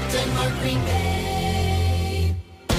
Denmark, Green Bay.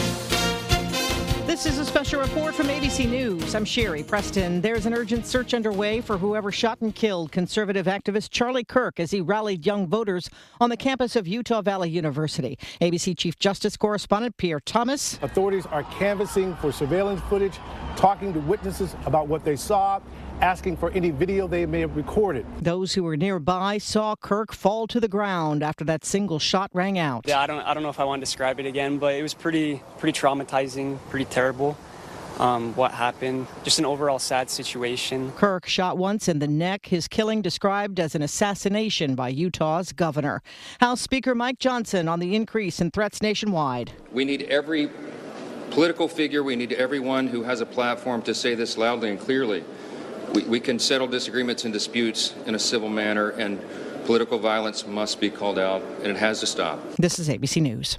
This is a special report from ABC News. I'm Sherry Preston. There's an urgent search underway for whoever shot and killed conservative activist Charlie Kirk as he rallied young voters on the campus of Utah Valley University. ABC Chief Justice correspondent Pierre Thomas. Authorities are canvassing for surveillance footage, talking to witnesses about what they saw, asking for any video they may have recorded. Those who were nearby saw Kirk fall to the ground after that single shot rang out. Yeah, I don't know if I want to describe it again, but it was pretty traumatizing, pretty terrible. What happened, just an overall sad situation. Kirk shot once in the neck, his killing described as an assassination by Utah's governor. House Speaker Mike Johnson on the increase in threats nationwide. We need every political figure, we need everyone who has a platform to say this loudly and clearly. We can settle disagreements and disputes in a civil manner, and political violence must be called out, and it has to stop. This is ABC News.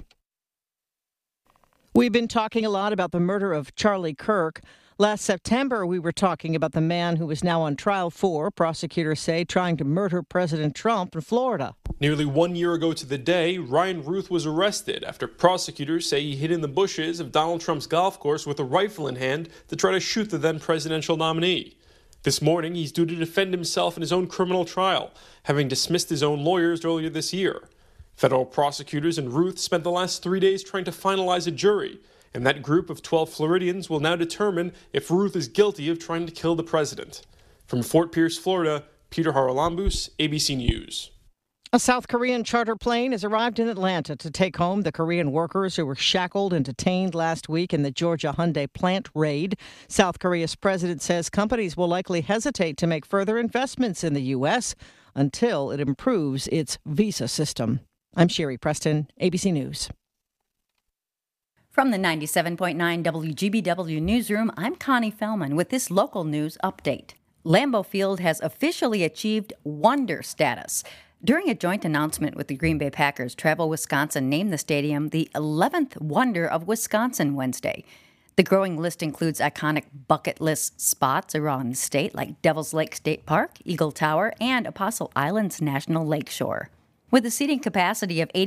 We've been talking a lot about the murder of Charlie Kirk. Last September, we were talking about the man who is now on trial for, prosecutors say, trying to murder President Trump in Florida. Nearly 1 year ago to the day, Ryan Ruth was arrested after prosecutors say he hid in the bushes of Donald Trump's golf course with a rifle in hand to try to shoot the then presidential nominee. This morning, he's due to defend himself in his own criminal trial, having dismissed his own lawyers earlier this year. Federal prosecutors and Ruth spent the last 3 days trying to finalize a jury, and that group of 12 Floridians will now determine if Ruth is guilty of trying to kill the president. From Fort Pierce, Florida, Peter Haralambous, ABC News. A South Korean charter plane has arrived in Atlanta to take home the Korean workers who were shackled and detained last week in the Georgia Hyundai plant raid. South Korea's president says companies will likely hesitate to make further investments in the U.S. until it improves its visa system. I'm Sherry Preston, ABC News. From the 97.9 WGBW Newsroom, I'm Connie Fellman with this local news update. Lambeau Field has officially achieved Wonder status. During a joint announcement with the Green Bay Packers, Travel Wisconsin named the stadium the 11th Wonder of Wisconsin Wednesday. The growing list includes iconic bucket list spots around the state like Devil's Lake State Park, Eagle Tower, and Apostle Islands National Lakeshore. With a seating capacity of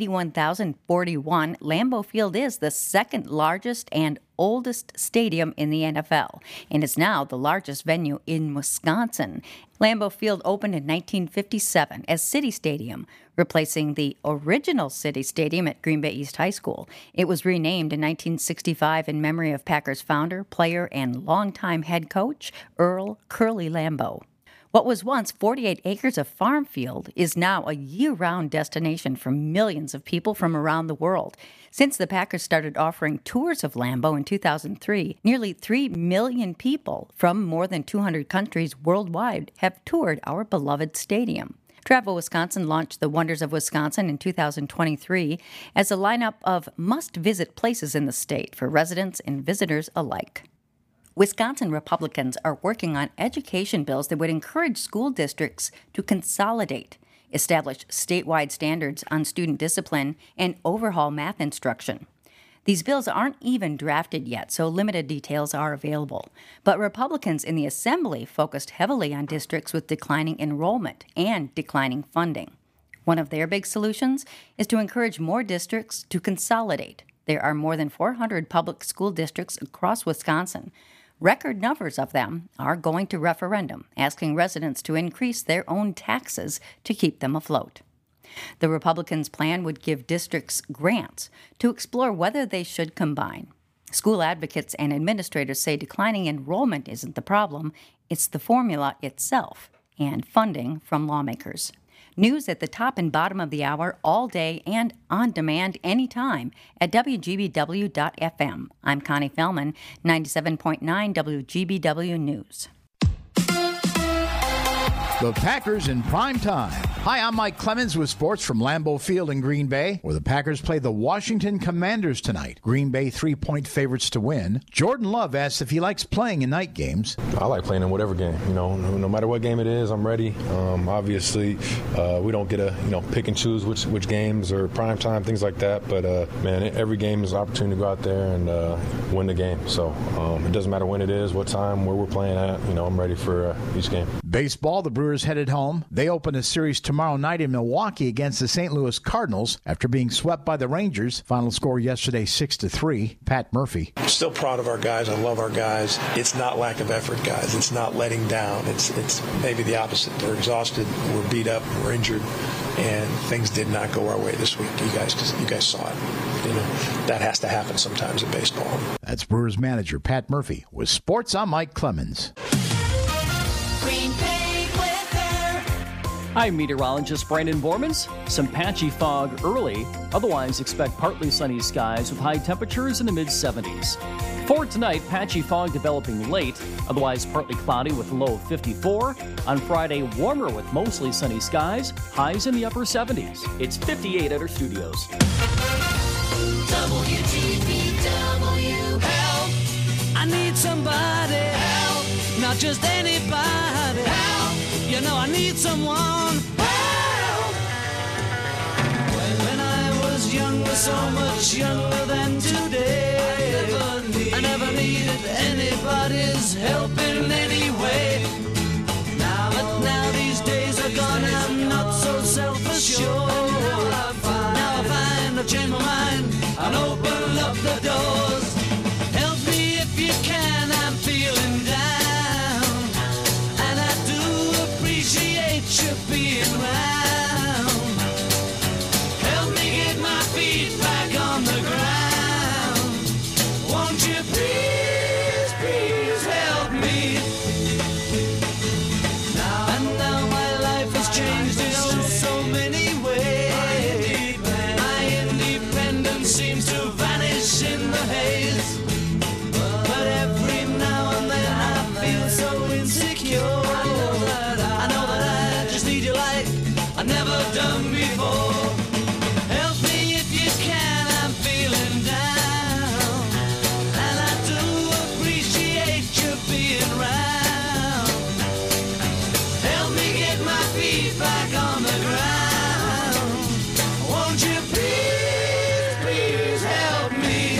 81,041, Lambeau Field is the second largest and oldest stadium in the NFL, and is now the largest venue in Wisconsin. Lambeau Field opened in 1957 as City Stadium, replacing the original City Stadium at Green Bay East High School. It was renamed in 1965 in memory of Packers founder, player, and longtime head coach Earl Curly Lambeau. What was once 48 acres of farm field is now a year-round destination for millions of people from around the world. Since the Packers started offering tours of Lambeau in 2003, nearly 3 million people from more than 200 countries worldwide have toured our beloved stadium. Travel Wisconsin launched the Wonders of Wisconsin in 2023 as a lineup of must-visit places in the state for residents and visitors alike. Wisconsin Republicans are working on education bills that would encourage school districts to consolidate, establish statewide standards on student discipline, and overhaul math instruction. These bills aren't even drafted yet, so limited details are available. But Republicans in the Assembly focused heavily on districts with declining enrollment and declining funding. One of their big solutions is to encourage more districts to consolidate. There are more than 400 public school districts across Wisconsin. Record numbers of them are going to referendum, asking residents to increase their own taxes to keep them afloat. The Republicans' plan would give districts grants to explore whether they should combine. School advocates and administrators say declining enrollment isn't the problem, it's the formula itself and funding from lawmakers. News at the top and bottom of the hour all day and on demand anytime at WGBW.FM. I'm Connie Fellman, 97.9 WGBW News. The Packers in prime time. Hi, I'm Mike Clemens with sports from Lambeau Field in Green Bay, where the Packers play the Washington Commanders tonight. Green Bay 3-point favorites to win. Jordan Love asks if he likes playing in night games. I like playing in whatever game. No matter what game it is, I'm ready. Obviously, we don't get to pick and choose which games or prime time, things like that. But every game is an opportunity to go out there and win the game. So it doesn't matter when it is, what time, where we're playing at. I'm ready for each game. Baseball, the Brewers headed home. They open a series tomorrow tomorrow night in Milwaukee against the St. Louis Cardinals after being swept by the Rangers. Final score yesterday 6-3. Pat Murphy. I'm still proud of our guys. I love our guys. It's not lack of effort, guys. It's not letting down. It's maybe the opposite. They're exhausted. We're beat up. We're injured. And things did not go our way this week. You guys saw it. That has to happen sometimes in baseball. That's Brewers manager Pat Murphy. With sports, I'm Mike Clemens. Green Bay weather. I'm meteorologist Brandon Bormans. Some patchy fog early. Otherwise, expect partly sunny skies with high temperatures in the mid-70s. For tonight, patchy fog developing late. Otherwise, partly cloudy with a low of 54. On Friday, warmer with mostly sunny skies. Highs in the upper 70s. It's 58 at our studios. WTBW. Help! I need somebody. Help! Not just anybody. Help! I need someone. Help! When I was younger, so much younger than today, I never needed anybody's help in any way. But now these days are gone, I'm not so self-assured. Now I find I've changed my mind and open up the doors. Help me if you can, I'm feeling down, and I do appreciate you being around. Help me get my feet back on the ground. Won't you please, please help me? And now my life has changed in so many ways. My independence seems to vanish in the haze. But every now and then I feel so insecure. I know that I just need you like I've never done before. Help me if you can, I'm feeling down, and I do appreciate you being around. Help me get my feet back on the ground. Won't you please, please help me?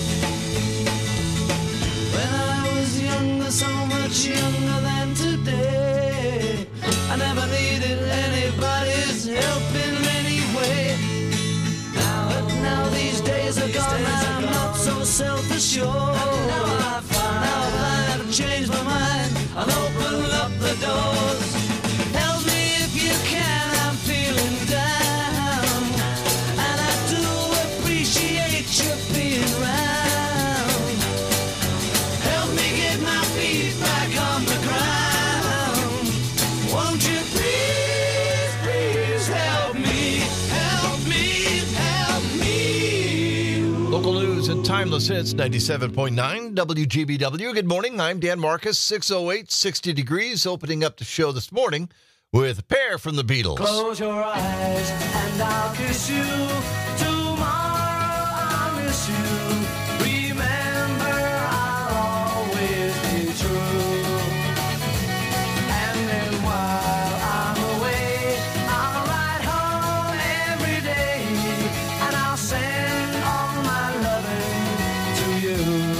When I was younger, so much younger than today, I never needed anybody's help in any way. But now these days are gone, I'm not so self-assured. Now I find I've changed my mind and open up the doors. Help me if you can, I'm feeling down, and I do appreciate you being around. Help me get my feet back on the ground. Won't you please, please help me? Help me, help me. Local news and timeless hits, 97.9 WGBW. Good morning. I'm Dan Marcus, 608, 60 degrees, opening up the show this morning with a pair from the Beatles. Close your eyes and I'll kiss you. Tomorrow I'll miss you. Remember, I'll always be true. And then while I'm away, I'll ride home every day, and I'll send all my loving to you.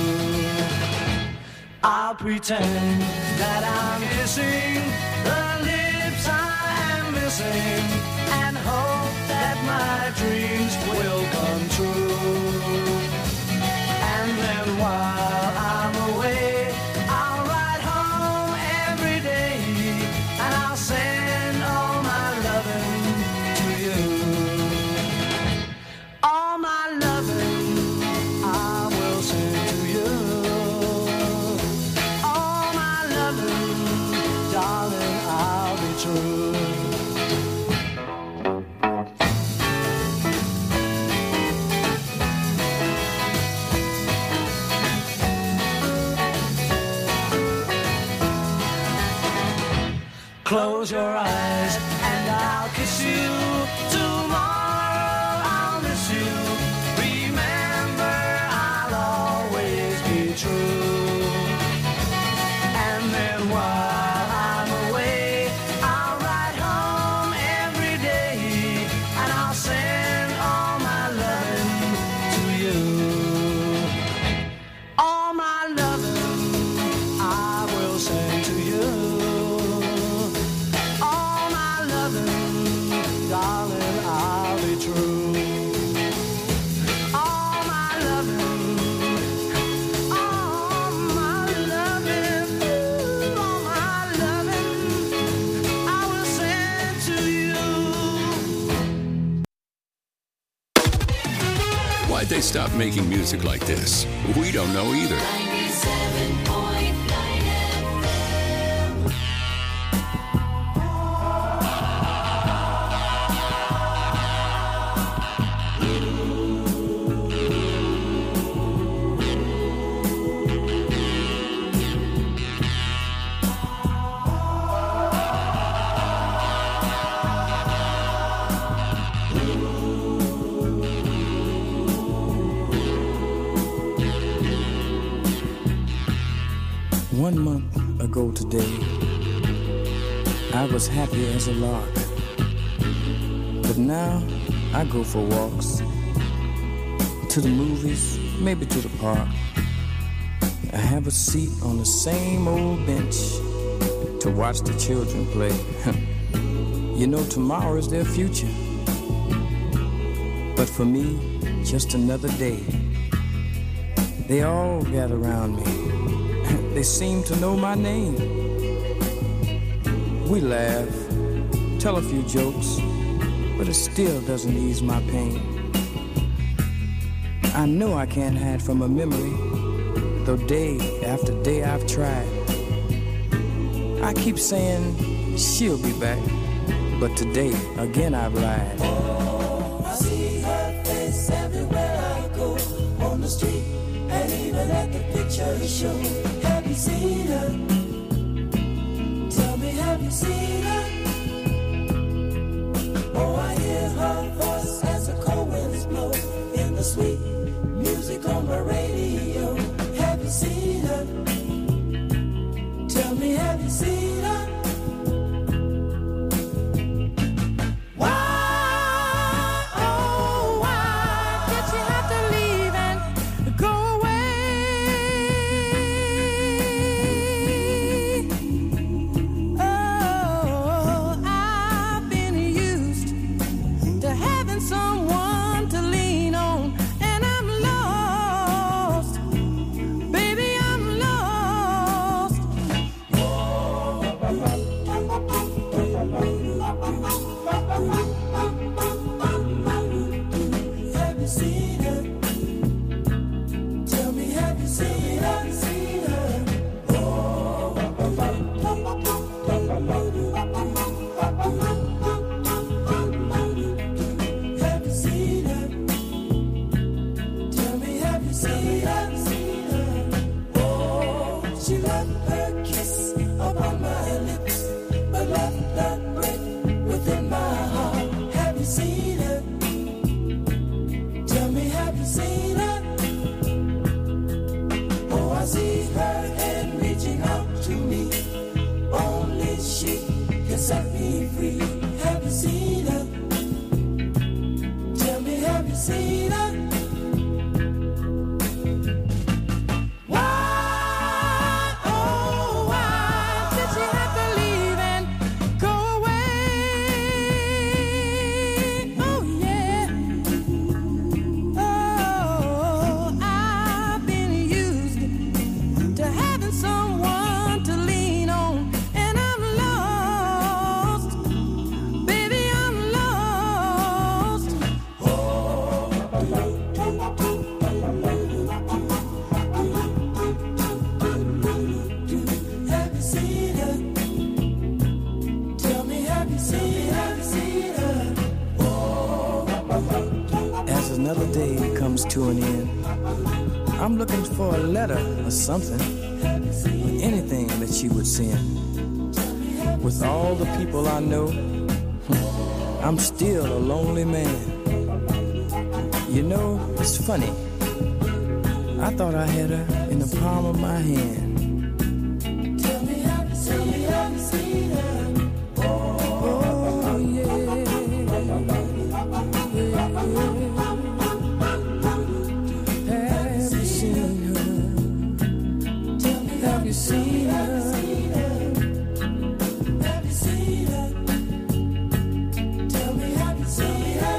I'll pretend that I'm kissing the lips I am missing, and hope that my dreams will come true. And then while I'm away, I'll ride home every day, and I'll send all my loving to you. All my loving I will send to you. All my loving, darling, I'll be true. Close your eyes and I'll kiss you. Tomorrow I'll miss you. Remember, I'll always be true. And then while I'm away, I'll ride home every day, and I'll send all my loving to you. All my loving I will send to you. All Why'd they stop making music like this? We don't know either. 97.9 FM. One month ago today, I was happy as a lark. But now I go for walks, to the movies, maybe to the park. I have a seat on the same old bench to watch the children play. You know, tomorrow is their future. But for me, just another day. They all gather around me. They seem to know my name. We laugh, tell a few jokes, but it still doesn't ease my pain. I know I can't hide from a memory, though day after day I've tried. I keep saying she'll be back, but today again I've lied. I see her face everywhere I go, on the street and even at the picture show. Have you seen her? Tell me, have you seen her? Oh, I hear her voice as the cold winds blow in the sweet music on the radio. Have you seen her? Tell me, have you seen her? Another day comes to an end. I'm looking for a letter or something, or anything that she would send. With all the people I know, I'm still a lonely man. You know, it's funny. I thought I had her in the palm of my hand. Tell me, have you seen her? Oh, yeah. Have you seen her? Have you seen her? Tell me, have you seen her?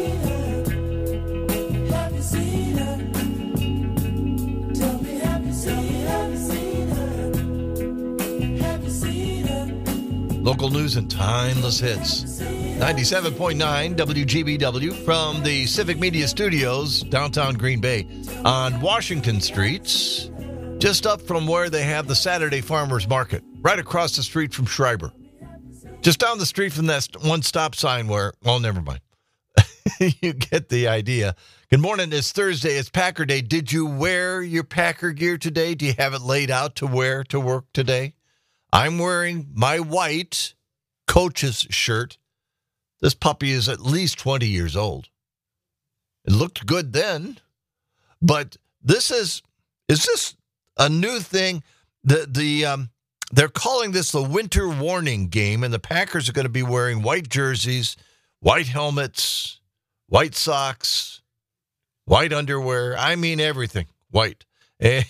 Have you seen her? Tell me, have you seen her? Have you seen her? Local news and timeless hits. 97.9 WGBW from the Civic Media Studios, downtown Green Bay, on Washington Street, just up from where they have the Saturday Farmers Market, right across the street from Schreiber. Just down the street from that one stop sign where, well, never mind. You get the idea. Good morning. It's Thursday. It's Packer Day. Did you wear your Packer gear today? Do you have it laid out to wear to work today? I'm wearing my white coach's shirt. This puppy is at least 20 years old. It looked good then, but this is this a new thing? They're calling this the winter warning game, and the Packers are going to be wearing white jerseys, white helmets, white socks, white underwear. I mean everything white. And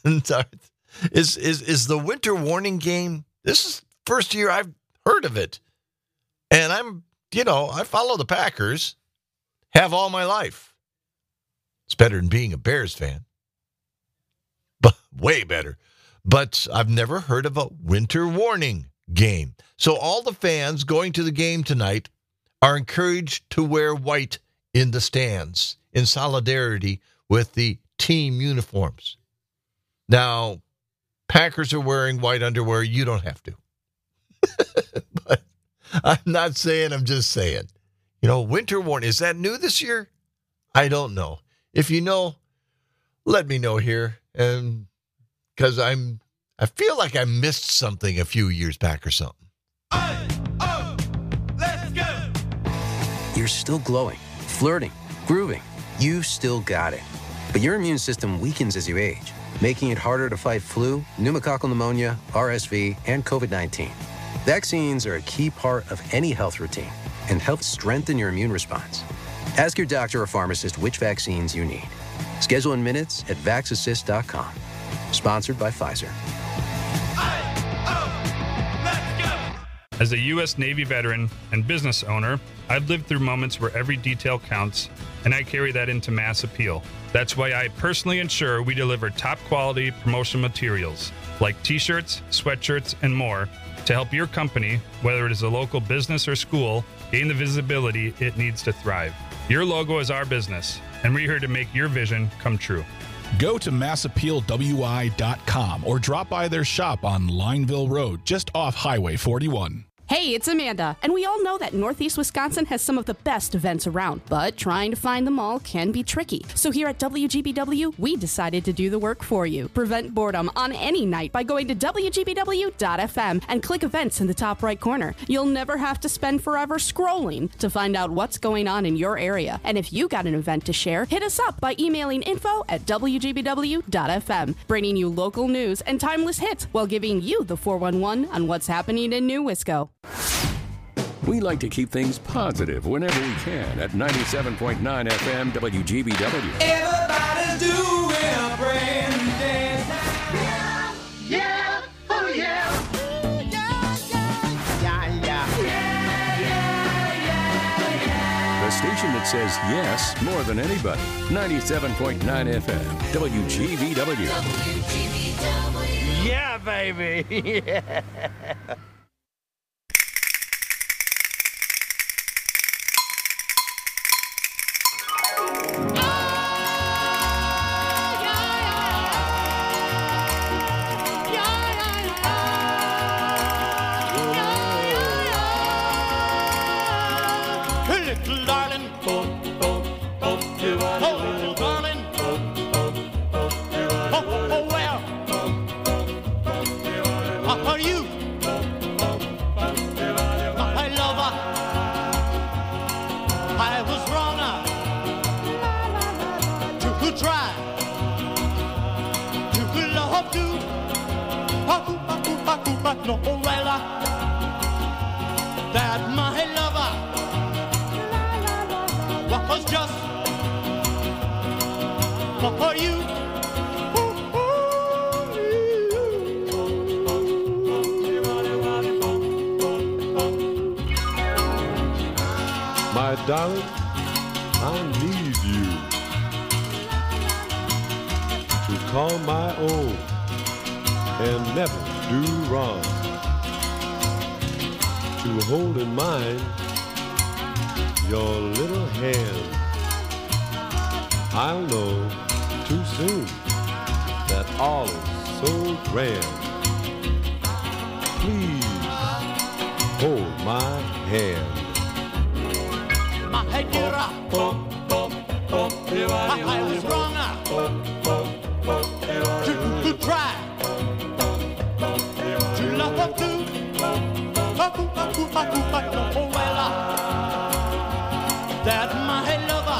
is the winter warning game? This is the first year I've heard of it, and I follow the Packers, have all my life. It's better than being a Bears fan, but way better. But I've never heard of a winter warning game. So all the fans going to the game tonight are encouraged to wear white in the stands in solidarity with the team uniforms. Now, Packers are wearing white underwear. You don't have to. But I'm not saying, I'm just saying. Winter warning. Is that new this year? I don't know. If you know, let me know here. And because I feel like I missed something a few years back or something. Let's go. You're still glowing, flirting, grooving. You still got it. But your immune system weakens as you age, making it harder to fight flu, pneumococcal pneumonia, RSV, and COVID-19. Vaccines are a key part of any health routine and help strengthen your immune response. Ask your doctor or pharmacist which vaccines you need. Schedule in minutes at VaxAssist.com. Sponsored by Pfizer. As a U.S. Navy veteran and business owner, I've lived through moments where every detail counts, and I carry that into Mass Appeal. That's why I personally ensure we deliver top-quality promotional materials like T-shirts, sweatshirts, and more to help your company, whether it is a local business or school, gain the visibility it needs to thrive. Your logo is our business, and we're here to make your vision come true. Go to massappealwi.com or drop by their shop on Lineville Road, just off Highway 41. Hey, it's Amanda, and we all know that Northeast Wisconsin has some of the best events around, but trying to find them all can be tricky. So here at WGBW, we decided to do the work for you. Prevent boredom on any night by going to WGBW.fm and click events in the top right corner. You'll never have to spend forever scrolling to find out what's going on in your area. And if you got an event to share, hit us up by emailing info@WGBW.fm, bringing you local news and timeless hits while giving you the 411 on what's happening in New Wisco. We like to keep things positive whenever we can at 97.9 FM WGBW. Everybody's doing a brand new dance. Yeah, oh yeah. The station that says yes more than anybody. 97.9 FM WGBW. Yeah, baby. Yeah. Little darling, oh, little darling, well, are you my lover? I was wrong to try to love you, no, well, that my lover was just for you. My darling, I need you to call my own and never do wrong, to hold in mind your little hand. I'll know too soon that all is so grand. Please hold my hand. My head get up. I was wrong to try to love up to. Oh well, that my lover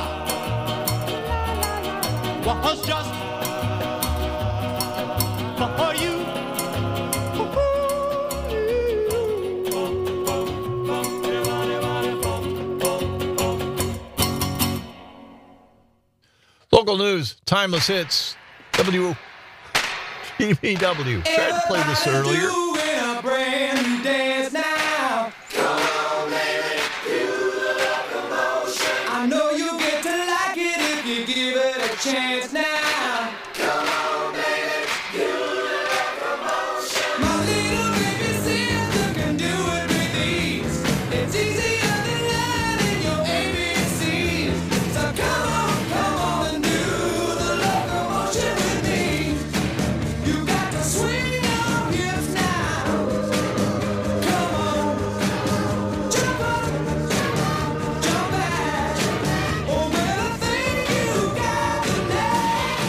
was just for you. Local news, timeless hits, WGBW. Tried to play this earlier. A brand new dance now. Come on, baby, feel the locomotion. I know you'll get to like it if you give it a chance now. Come on, baby, feel the locomotion. My little baby sister can do it with ease. It's easier than learning your ABCs. So come on and do the locomotion with me. You got to swing your hips now. Come on, jump up, jump back. Oh, well, I think you got the knack.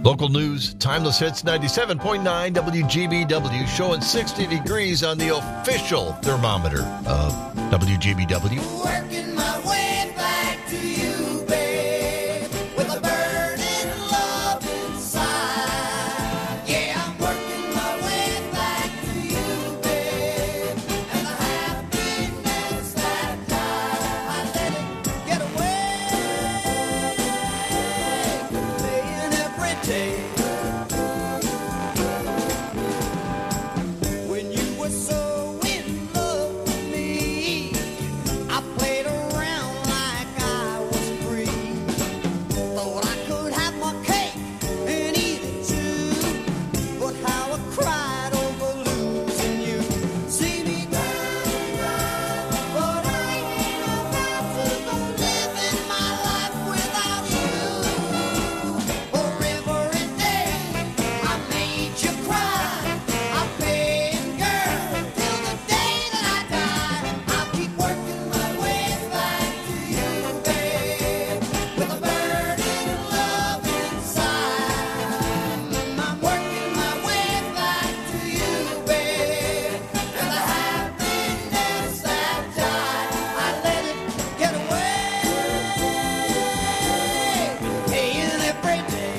Local news, Timeless Hits 97.9 WGBW, showing 60 degrees on the official thermometer of WGBW. Working my way back to you, babe, with a burning love inside. Yeah, I'm working my way back to you, babe, and the happiness that I let it get away, playing every day. When you were so in love with me, I played around like I was free. Thought I could have my cake and eat it too. But how I cried over losing you. See me down, but I ain't about to go living my life without you. For every day I made you cry, I paid, girl, till the day that I die. I'll keep working my way back to you, babe, with a burning love inside. I'm working my way back to you, babe, and the happiness that died, I let it get away, paying every day.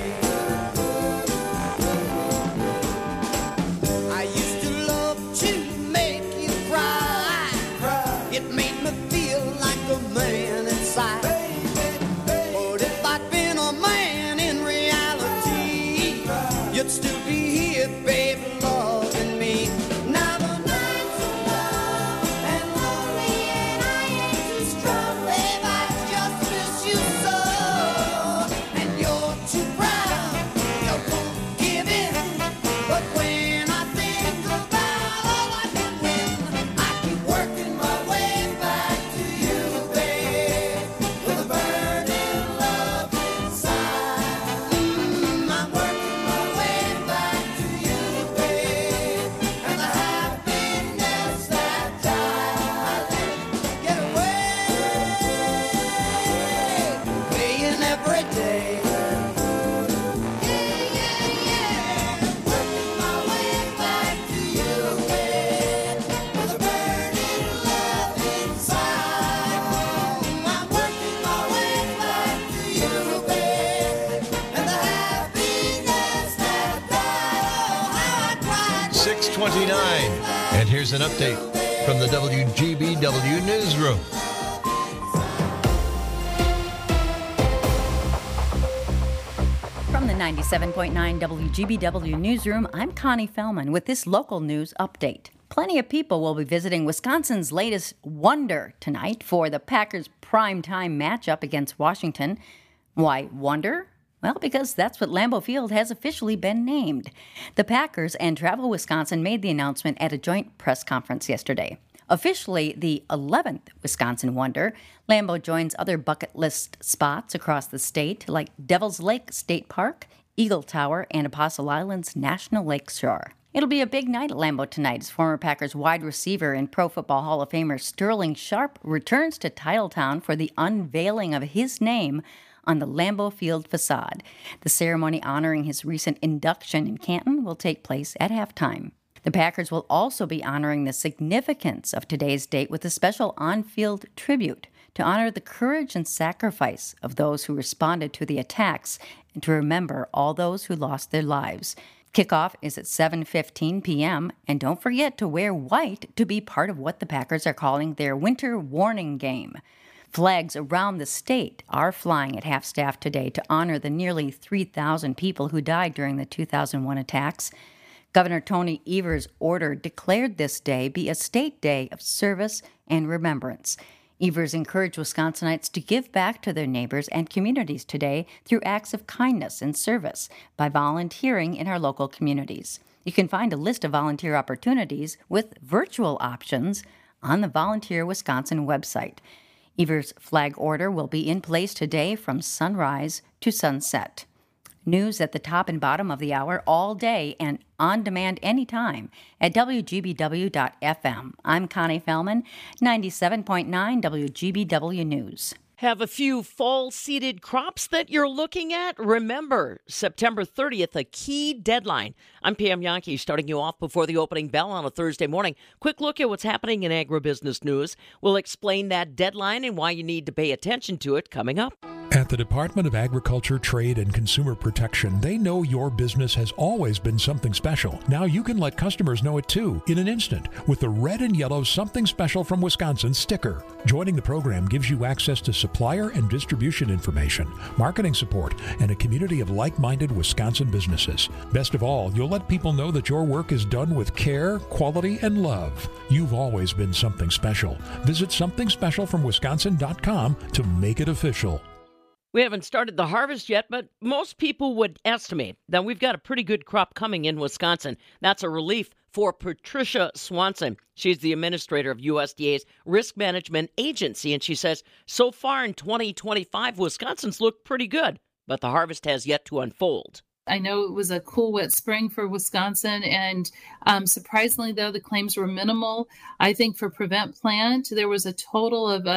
I used to love to make you cry. It made me feel like a man inside. But if I'd been a man in reality, you'd still be here, baby, loving me. Now the nights are long and lonely, and I ain't too strong, babe. I just miss you so. And you're too proud, you won't give in. But when I think about all I can win, I keep working my way back to you, babe, with a burning love inside. I'm working my way back to you, babe, and the happiness that died, I let it get away, paying every day. Working my way back to you, babe, with a burning love inside. I'm working my way back to you, babe, and the happiness that died. Oh, how I cried. 6:29. And here's an update from the WGBW newsroom. From the 97.9 WGBW newsroom, I'm Connie Fellman with this local news update. Plenty of people will be visiting Wisconsin's latest wonder tonight for the Packers' primetime matchup against Washington. Why wonder? Well, because that's what Lambeau Field has officially been named. The Packers and Travel Wisconsin made the announcement at a joint press conference yesterday. Officially the 11th Wisconsin Wonder, Lambeau joins other bucket list spots across the state like Devil's Lake State Park, Eagle Tower, and Apostle Island's National Lake Shore. It'll be a big night at Lambeau tonight as former Packers wide receiver and Pro Football Hall of Famer Sterling Sharp returns to Titletown for the unveiling of his name on the Lambeau Field facade. The ceremony honoring his recent induction in Canton will take place at halftime. The Packers will also be honoring the significance of today's date with a special on-field tribute to honor the courage and sacrifice of those who responded to the attacks and to remember all those who lost their lives. Kickoff is at 7:15 p.m., and don't forget to wear white to be part of what the Packers are calling their winter warning game. Flags around the state are flying at half-staff today to honor the nearly 3,000 people who died during the 2001 attacks. Governor Tony Evers' order declared this day be a state day of service and remembrance. Evers encouraged Wisconsinites to give back to their neighbors and communities today through acts of kindness and service by volunteering in our local communities. You can find a list of volunteer opportunities with virtual options on the Volunteer Wisconsin website. Evers' flag order will be in place today from sunrise to sunset. News at the top and bottom of the hour all day and on demand anytime at WGBW.FM. I'm Connie Fellman, 97.9 WGBW News. Have a few fall-seeded crops that you're looking at? Remember, September 30th, a key deadline. I'm Pam Yankee, starting you off before the opening bell on a Thursday morning. Quick look at what's happening in agribusiness news. We'll explain that deadline and why you need to pay attention to it coming up. At the Department of Agriculture, Trade, and Consumer Protection, they know your business has always been something special. Now you can let customers know it too, in an instant, with the red and yellow Something Special from Wisconsin sticker. Joining the program gives you access to supplier and distribution information, marketing support, and a community of like-minded Wisconsin businesses. Best of all, you'll let people know that your work is done with care, quality, and love. You've always been something special. Visit somethingspecialfromwisconsin.com to make it official. We haven't started the harvest yet, but most people would estimate that we've got a pretty good crop coming in Wisconsin. That's a relief for Patricia Swanson. She's the administrator of USDA's Risk Management Agency, and she says, so far in 2025, Wisconsin's looked pretty good, but the harvest has yet to unfold. I know it was a cool, wet spring for Wisconsin, and surprisingly, though, the claims were minimal. I think for Prevent Plant, there was a total of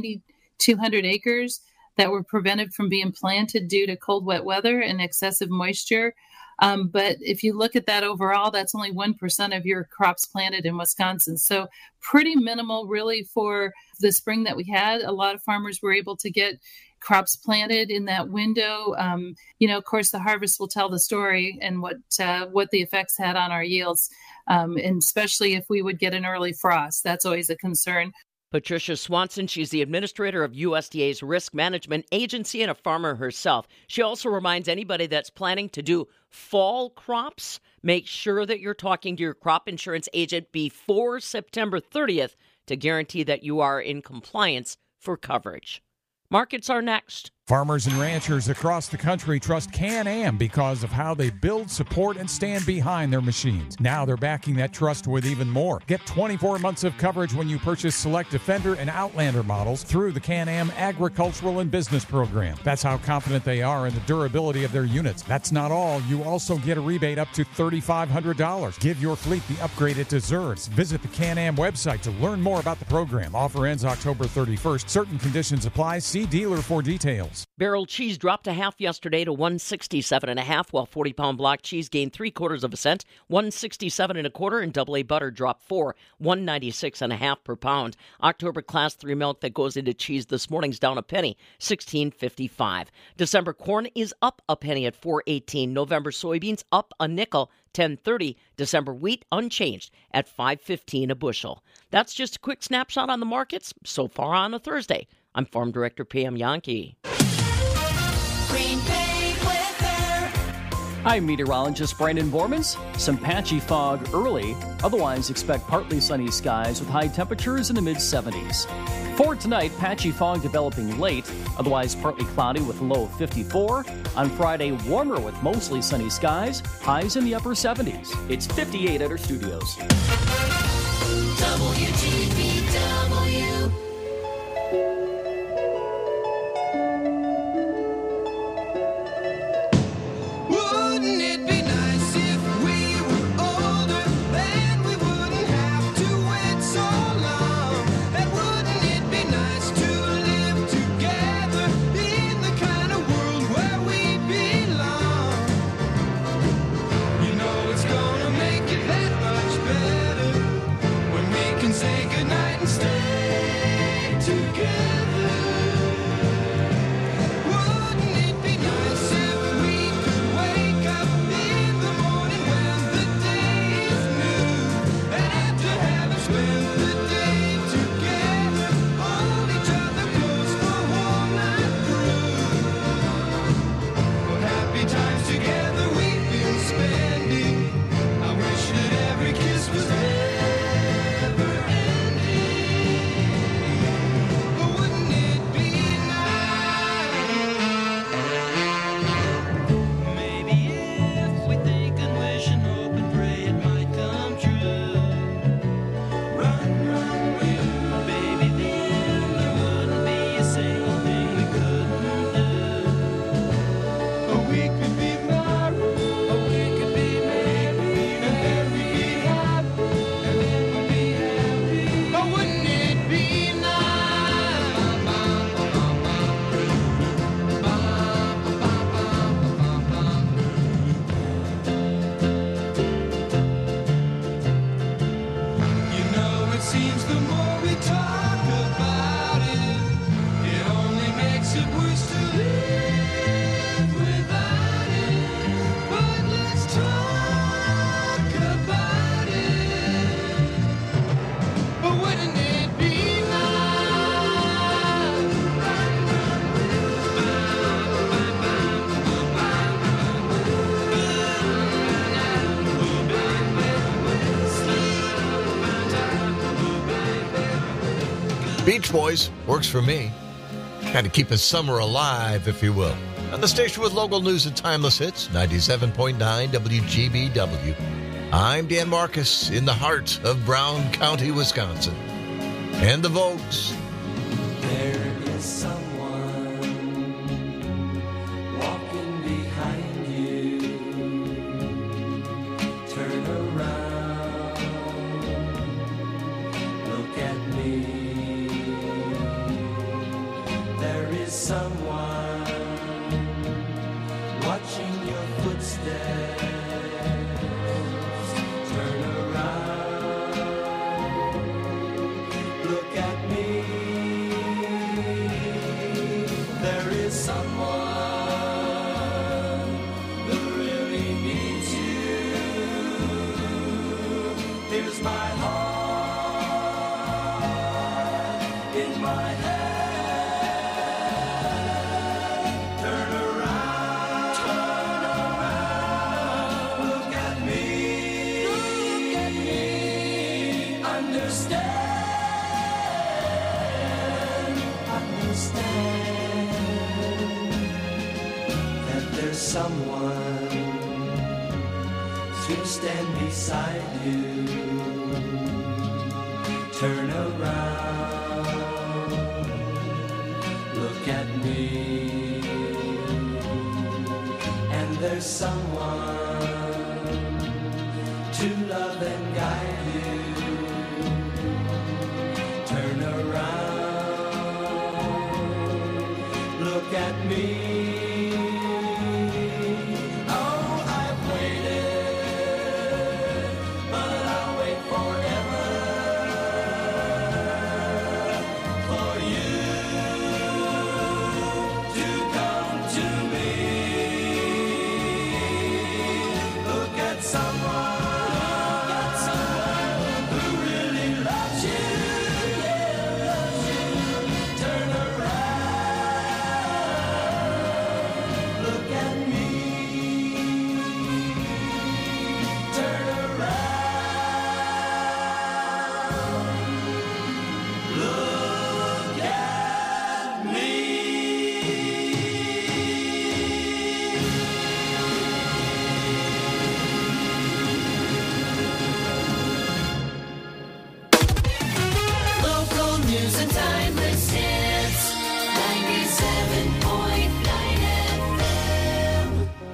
9,200 acres that were prevented from being planted due to cold, wet weather and excessive moisture. But if you look at that overall, that's only 1% of your crops planted in Wisconsin. So pretty minimal, really, for the spring that we had. A lot of farmers were able to get crops planted in that window. Of course, the harvest will tell the story and what the effects had on our yields, and especially if we would get an early frost. That's always a concern. Patricia Swanson, she's the administrator of USDA's Risk Management Agency and a farmer herself. She also reminds anybody that's planning to do fall crops, make sure that you're talking to your crop insurance agent before September 30th to guarantee that you are in compliance for coverage. Markets are next. Farmers and ranchers across the country trust Can-Am because of how they build, support, and stand behind their machines. Now they're backing that trust with even more. Get 24 months of coverage when you purchase select Defender and Outlander models through the Can-Am Agricultural and Business Program. That's how confident they are in the durability of their units. That's not all. You also get a rebate up to $3,500. Give your fleet the upgrade it deserves. Visit the Can-Am website to learn more about the program. Offer ends October 31st. Certain conditions apply. See dealer for details. Barrel cheese dropped a half yesterday to $167.5, while 40-pound block cheese gained 3/4 cent, $167.25, and double A butter dropped 4, $196.5 per pound. October Class 3 milk that goes into cheese this morning's down a penny, $16.55. December corn is up a penny at $4.18. November soybeans up a nickel, $10.30. December wheat unchanged at $5.15 a bushel. That's just a quick snapshot on the markets so far on a Thursday. I'm Farm Director Pam Yankee. Green Bay weather. I'm meteorologist Brandon Bormans. Some patchy fog early. Otherwise, expect partly sunny skies with high temperatures in the mid-70s. For tonight, patchy fog developing late. Otherwise, partly cloudy with a low of 54. On Friday, warmer with mostly sunny skies. Highs in the upper 70s. It's 58 at our studios. WGBW. Wouldn't it be nice if we were older, then we wouldn't have to wait so long? And wouldn't it be nice to live together in the kind of world where we belong? You know it's gonna make it that much better when we can say goodnight and stay together. Wouldn't it be nice if we could wake up in the morning when the day is new, and after having spent the day together, hold each other close the whole night through? What happy times together we've been spending. I wish that every kiss was never ending. But wouldn't it the more we talk about it, it only makes it worse to live without it. But let's talk about it. But wouldn't it be Beach Boys works for me. Kind of keep the summer alive, if you will. On the station with local news and timeless hits, 97.9 WGBW. I'm Dan Marcus in the heart of Brown County, Wisconsin. And the Vogues. there is someone walking behind you? Turn around, look at me. There is someone watching your footsteps. Turn around, look at me. There is someone who really needs you. Here's my heart in my hand. Turn around, look at me, understand that there's someone to stand beside you. Turn around, look at me, and there's someone to love and guide you. Turn around, look at me. Oh, I've waited, but I'll wait forever for you to come to me. Look at someone who really loves you. Yeah, loves you. Turn around, look at me. Turn around, look at me. Local news and timeless hits. 97.9 FM.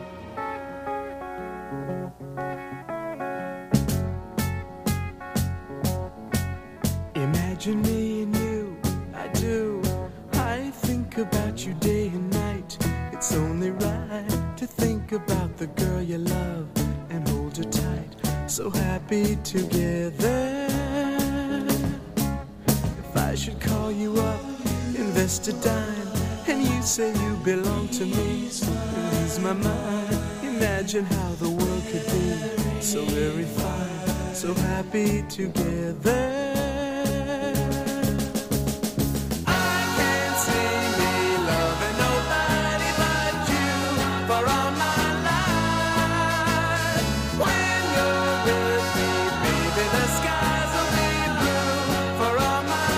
Imagine me and you, I do. I think about you day and night. It's only right to think about the girl you love and hold her tight. So happy together. If I should call you up, invest a dime, and you say you belong to me, lose my mind. Imagine how the world could be so very fine, so happy together. I can't see me loving nobody but you for all my life. When you're with me, baby, the skies will be blue for all my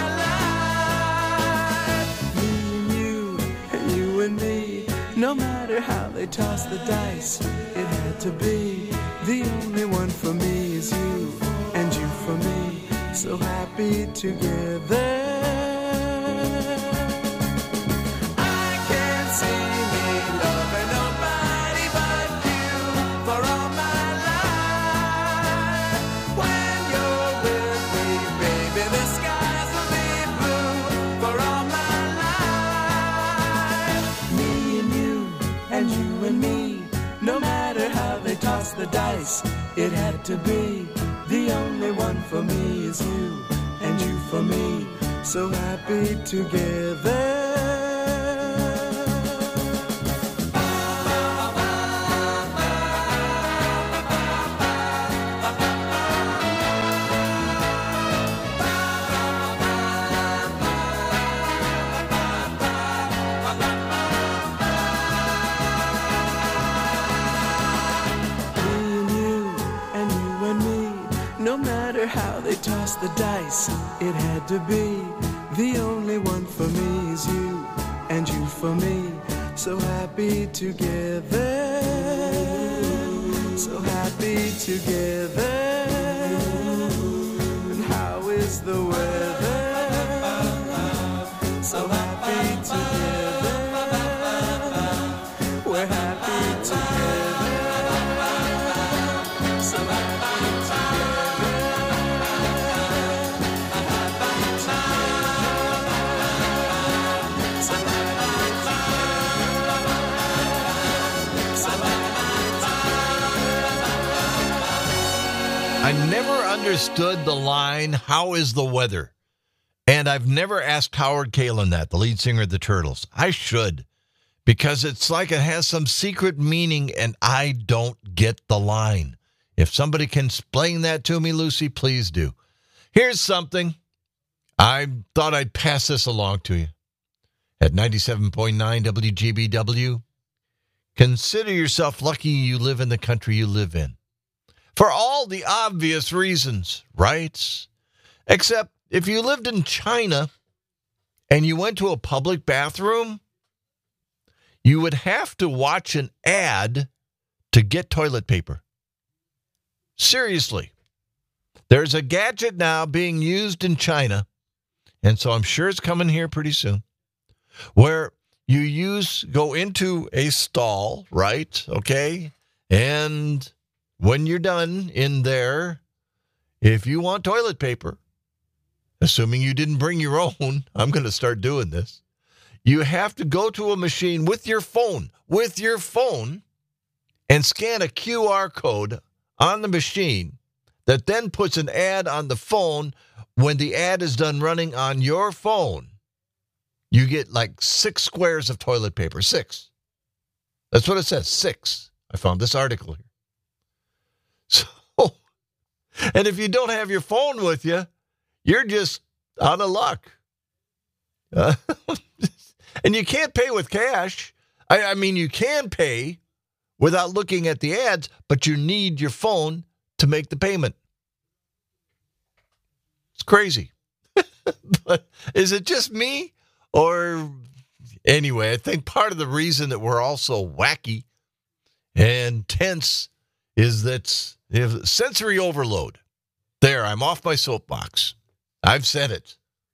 life. Me and you and me, no matter how they toss the dice, it had to be. The only one for me is you, and you for me, so happy together. I can't see me loving nobody but you for all my life. When you're with me, baby, the skies will be blue for all my life. Me and me, no matter how they toss the dice, it had to be. The only one for me is you, and you for me, so happy together. How they tossed the dice, it had to be. The only one for me is you, and you for me. So happy together, so happy together. And how is the weather? So happy together, we're happy together. So happy together. I never understood the line, "How is the weather?" And I've never asked Howard Kaylan that, the lead singer of the Turtles. I should, because it's like it has some secret meaning, and I don't get the line. If somebody can explain that to me, Lucy, please do. Here's something. I thought I'd pass this along to you. At 97.9 WGBW, consider yourself lucky you live in the country you live in. For all the obvious reasons, right? Except if you lived in China and you went to a public bathroom, you would have to watch an ad to get toilet paper. Seriously. There's a gadget now being used in China, and so I'm sure it's coming here pretty soon, where you go into a stall, right? Okay? And when you're done in there, if you want toilet paper, assuming you didn't bring your own, I'm going to start doing this. You have to go to a machine with your phone, and scan a QR code on the machine that then puts an ad on the phone. When the ad is done running on your phone, you get like 6 squares of toilet paper. 6. That's what it says, 6. I found this article here. So, and if you don't have your phone with you, you're just out of luck. And you can't pay with cash. I mean, you can pay without looking at the ads, but you need your phone to make the payment. It's crazy. But is it just me? Or anyway, I think part of the reason that we're all so wacky and tense is that sensory overload. There, I'm off my soapbox. I've said it.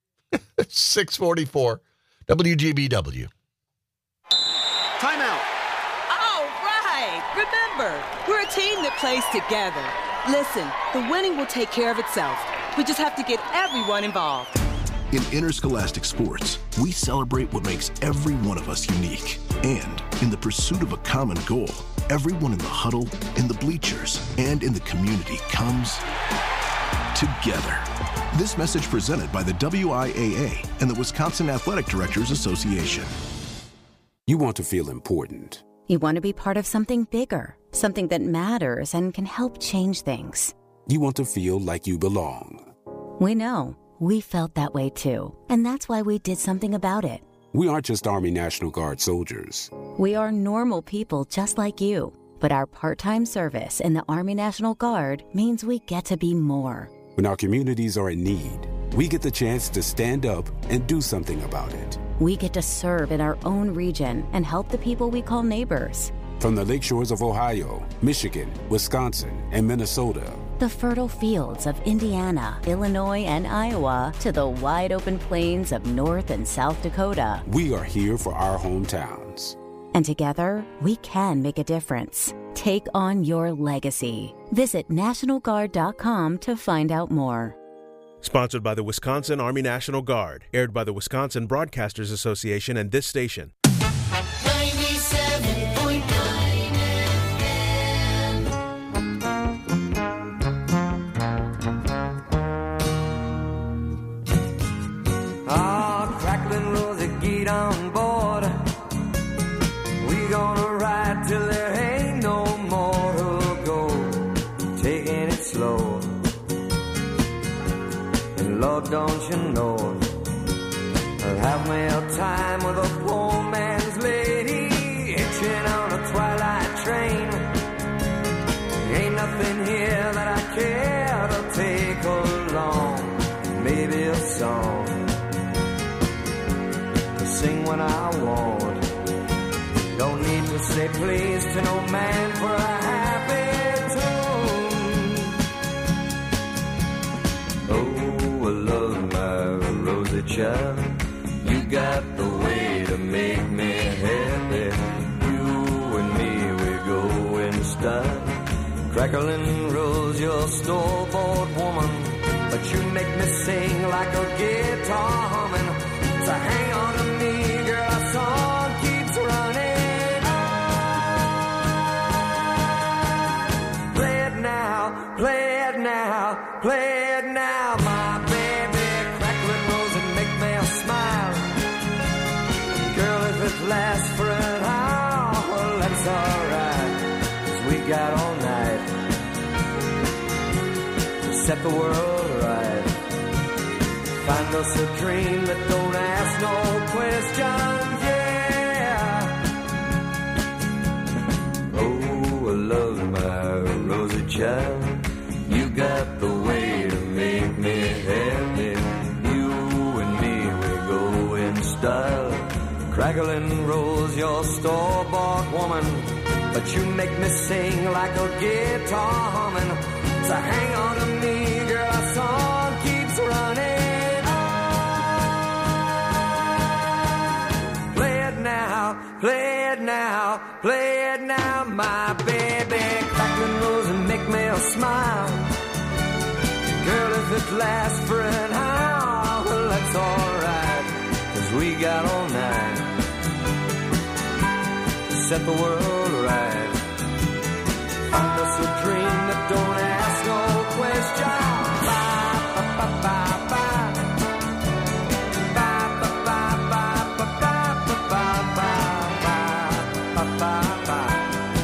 644 WGBW. Timeout. All right. Remember, we're a team that plays together. Listen, the winning will take care of itself. We just have to get everyone involved. In interscholastic sports, we celebrate what makes every one of us unique. And in the pursuit of a common goal, everyone in the huddle, in the bleachers, and in the community comes together. This message presented by the WIAA and the Wisconsin Athletic Directors Association. You want to feel important. You want to be part of something bigger, something that matters and can help change things. You want to feel like you belong. We know. We felt that way too. And that's why we did something about it. We aren't just Army National Guard soldiers. We are normal people just like you. But our part-time service in the Army National Guard means we get to be more. When our communities are in need, we get the chance to stand up and do something about it. We get to serve in our own region and help the people we call neighbors. From the lake shores of Ohio, Michigan, Wisconsin, and Minnesota, the fertile fields of Indiana, Illinois, and Iowa, to the wide open plains of North and South Dakota, we are here for our hometowns. And together, we can make a difference. Take on your legacy. Visit NationalGuard.com to find out more. Sponsored by the Wisconsin Army National Guard. Aired by the Wisconsin Broadcasters Association and this station. 97.9 FM. blackmail time with a poor man's lady, hitching on a twilight train. Ain't nothing here that I care to take along. Maybe a song to sing when I want. Don't need to say please to no man for a happy tune. Oh, I love my rosy child. You got the way to make me happy. You and me, we go in style. Crackling rose, your store-bought woman, but you make me sing like a guitar humming. So hang on to me, girl, our song keeps running on. Play it now, play it now, play it now, my baby. Crackling rose and make me smile. Girl, if it lasts for an hour, well, that's alright, 'cause we got all night to set the world right. Find us a dream that don't ask no questions, yeah. Oh, I love my rosy child. You got the way to make me happy. You and me, we go in style. Crackling rose, your store-bought woman, but you make me sing like a guitar humming. So hang on to me, girl, our song keeps running on. Play it now, play it now, play it now, my baby. Crackling rose and make me smile. Girl, if it lasts for an hour, well, that's alright, 'cause we got all night to set the world right. Find us a dream that don't ask no questions. Bye, bye, bye, bye, bye. Bye, bye, bye, bye, bye, bye, bye, bye, bye, bye, bye.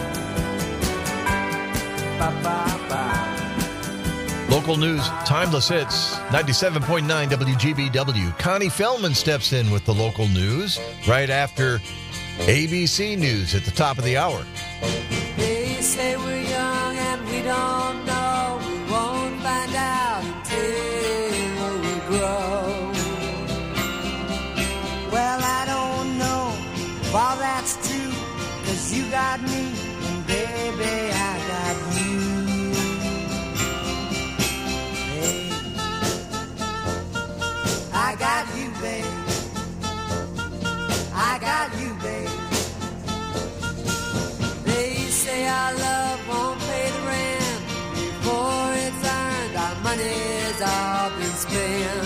Bye, bye, bye. Local news, timeless hits, 97.9 WGBW. Connie Fellman steps in with the local news right after ABC News at the top of the hour. They say we're young and we don't know. We won't find out until we grow. Well, I don't know if all that's true, 'cause you got me and baby, I got you. Hey, I got you, babe. I got you, babe. They say our love won't pay the rent before it's earned. Our money's all been spent.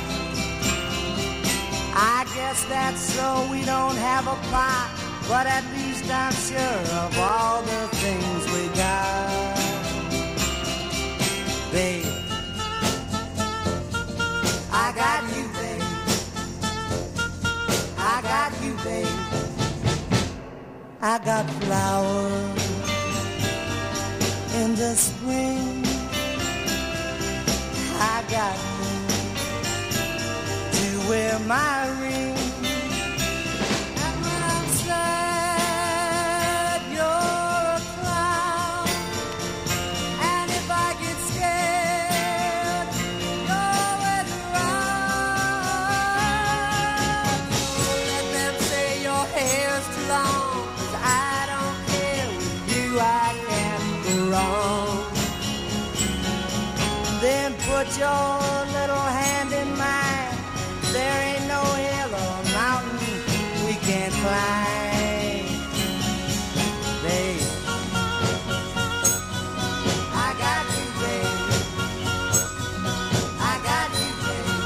I guess that's so we don't have a pot, but at least I'm sure of all the things we got. Babe, I got you, babe. I got you, babe. I got flowers in the spring. I got you to wear my ring. And when I'm sad, you're a clown. And if I get scared, you're always around. So let them say your hair's too long. I don't care, with you I can't go wrong. Then put your little hand in mine. There ain't no hill or mountain we can't climb. Babe, I got you, babe. I got you, babe.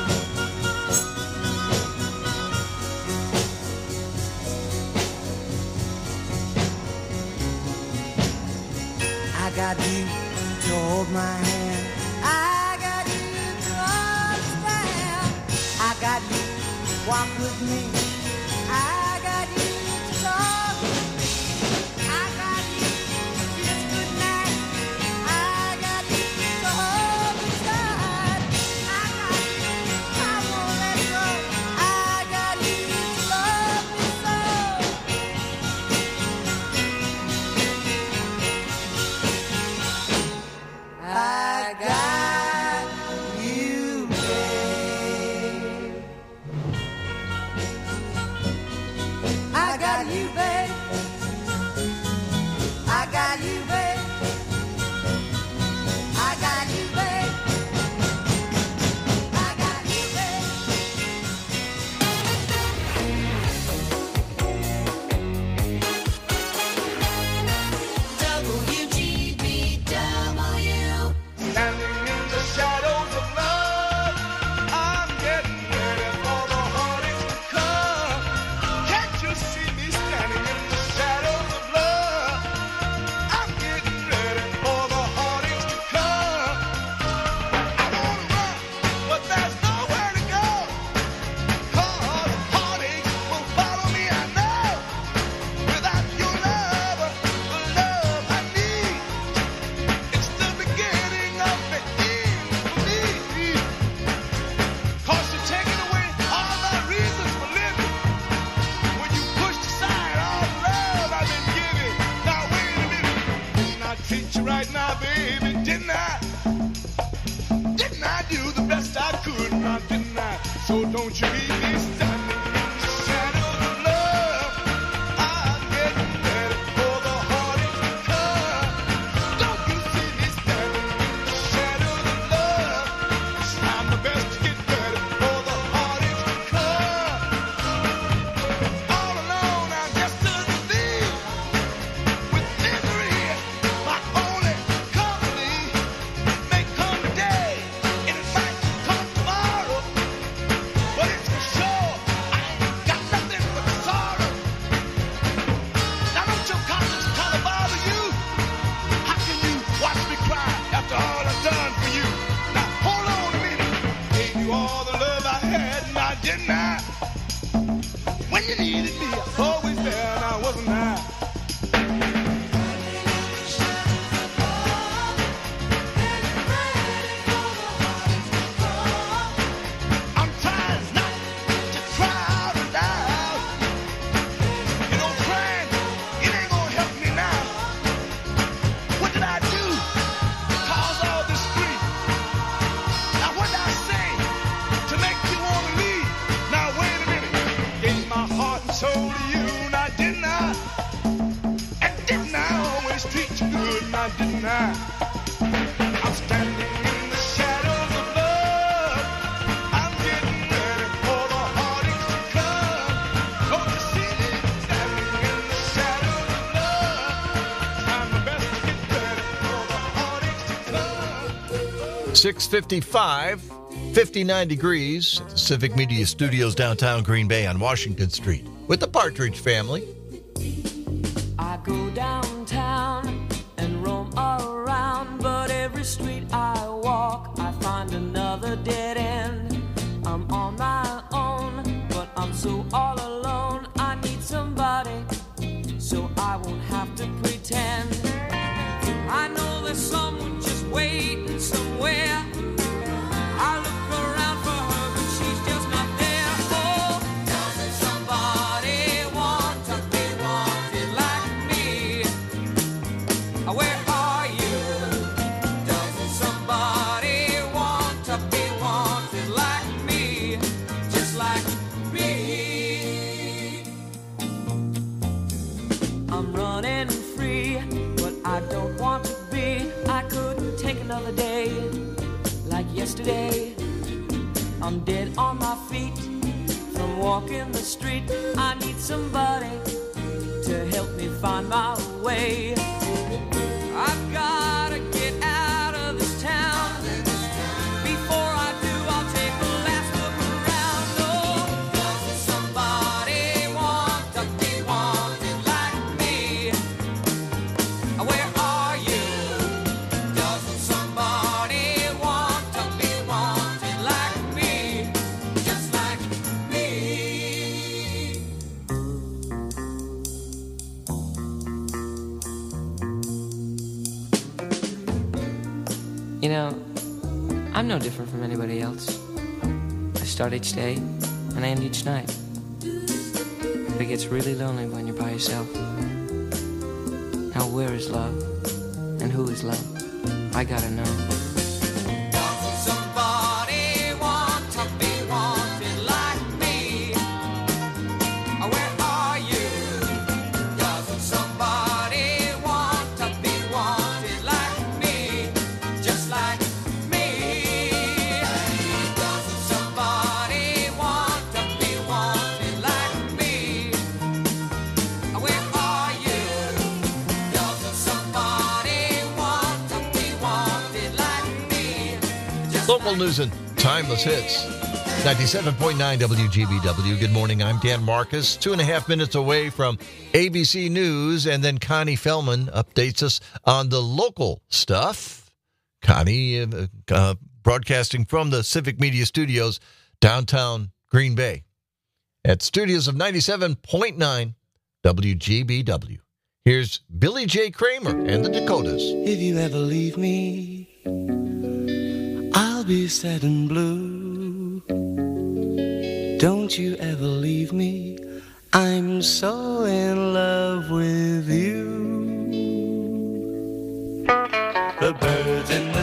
I got you to hold my hand. I got you to understand. I got you to walk with me. I got you to talk with me. I got you to kiss goodnight. I got you to hold me tight. I got you, I won't let go. I got you right now, baby, didn't I? Didn't I do the best I could? Now, didn't I? So don't you leave me standing in the shadows of love. I'm getting ready for the heartache to come. Don't you see me standing in the shadows of love? I'm the best to get ready for the heartache to come. All alone, I'm just a thief with misery, my only company. May come today, and it might come tomorrow, but it's for sure I ain't got nothing but sorrow. Now don't your conscience kind of bother you? How can you watch me cry after all I've done for you? Now hold on a minute. Gave you all the love I had, now didn't I? When you needed me, I was always there, now wasn't I? I'm trying not to cry out loud. You know, crying, it ain't gonna help me now. What did I do to cause all this grief? Now what did I say to make you wanna leave? Now wait a minute. Gave my heart and soul to you, now didn't I? And didn't I always treat you good, now didn't I? I'm standing in the shadows of love. I'm getting ready for the heartaches to come. Don't you see me standing in the shadows of love? I'm the best to get ready for the heartaches to come. 6:55, 59 degrees at the Civic Media Studios downtown Green Bay on Washington Street with the Partridge Family. I go downtown and roam around, but every street I walk, I find another dead end. I'm on my own, but I'm so all alone. I need somebody, so I won't have to pretend. I know there's someone just waiting somewhere. I look around for her, but she's just not there. Oh, doesn't somebody want to be wanted like me? Where are you? Doesn't somebody want to be wanted like me? Just like me. I'm running free, but I don't want to be. I couldn't take another day like yesterday. I'm dead on my feet from walking the street. I need somebody to help me find my way. I've gotta get out of this town. Before I do, I'll take a last look around. Oh, doesn't somebody want to be wanted like me? Where are you? Doesn't somebody want to be wanted like me? Just like me. You know, I'm no different from anybody else. I start each day and I end each night. But it gets really lonely when you're by yourself. Now where is love? And who is love? I gotta know. Doesn't somebody want to be wanted like me? Where are you? Doesn't somebody want to be wanted like me? Just like me. Doesn't somebody want to be wanted like me? Where are you? Doesn't somebody want to be wanted like me? Just Local news and timeless hits. 97.9 WGBW. Good morning. I'm Dan Marcus. 2.5 minutes away from ABC News, and then Connie Fellman updates us on the local stuff. Connie broadcasting from the Civic Media Studios downtown Green Bay at studios of 97.9 WGBW. Here's Billy J. Kramer and the Dakotas. If you ever leave me, I'll be sad and blue. Don't you ever leave me, I'm so in love with you.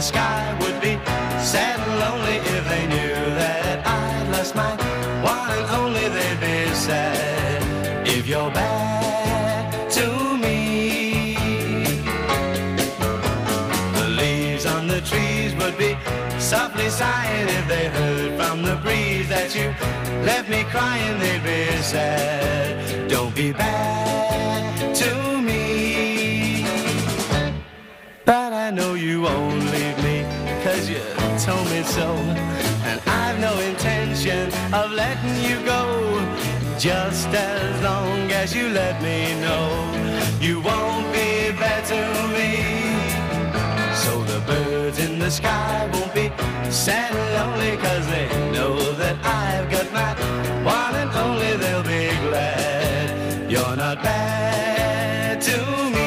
sky would be sad and lonely if they knew that I'd lost my one and only. They'd be sad if you're bad to me. The leaves on the trees would be softly sighing if they heard from the breeze that you left me crying. They'd be sad. Don't be bad to me. But I know you won't leave me, 'cause you told me so. And I've no intention of letting you go, just as long as you let me know you won't be bad to me. So the birds in the sky won't be sad and lonely, 'cause they know that I've got my one and only. They'll be glad you're not bad to me.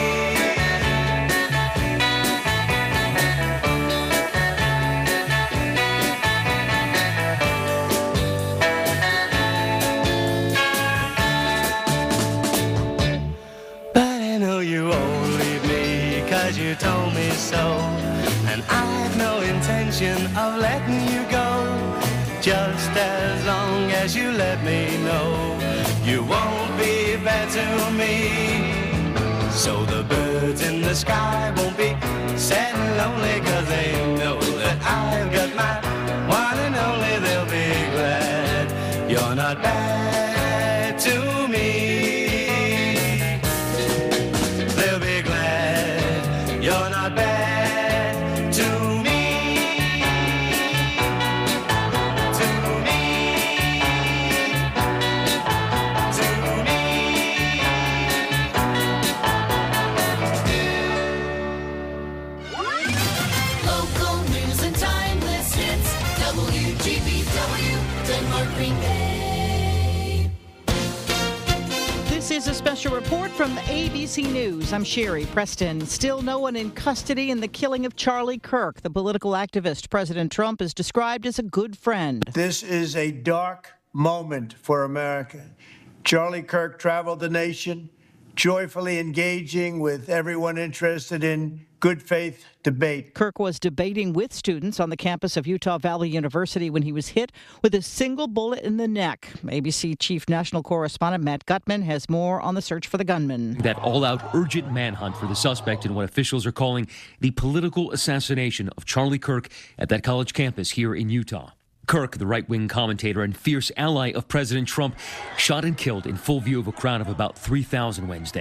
But I know you won't leave me, 'cause you told me so. And I've no intention of letting you go, just as long as you let me know you won't be bad to me. So the birds in the sky won't be sad and lonely, 'cause they know that I've got my one and only. They'll be glad you're not bad to me. They'll be glad you're not bad to me. To me. To me. Local news and timeless hits. WGBW, Denmark, Green Bay. This is a special report from the ABC News. I'm Sherry Preston. Still no one in custody in the killing of Charlie Kirk, the political activist President Trump has described as a good friend. This is a dark moment for America. Charlie Kirk traveled the nation, joyfully engaging with everyone interested in good faith debate. Kirk was debating with students on the campus of Utah Valley University when he was hit with a single bullet in the neck. ABC Chief National Correspondent Matt Gutman has more on the search for the gunman. That all-out urgent manhunt for the suspect in what officials are calling the political assassination of Charlie Kirk at that college campus here in Utah. Kirk, the right-wing commentator and fierce ally of President Trump, shot and killed in full view of a crowd of about 3,000 Wednesday.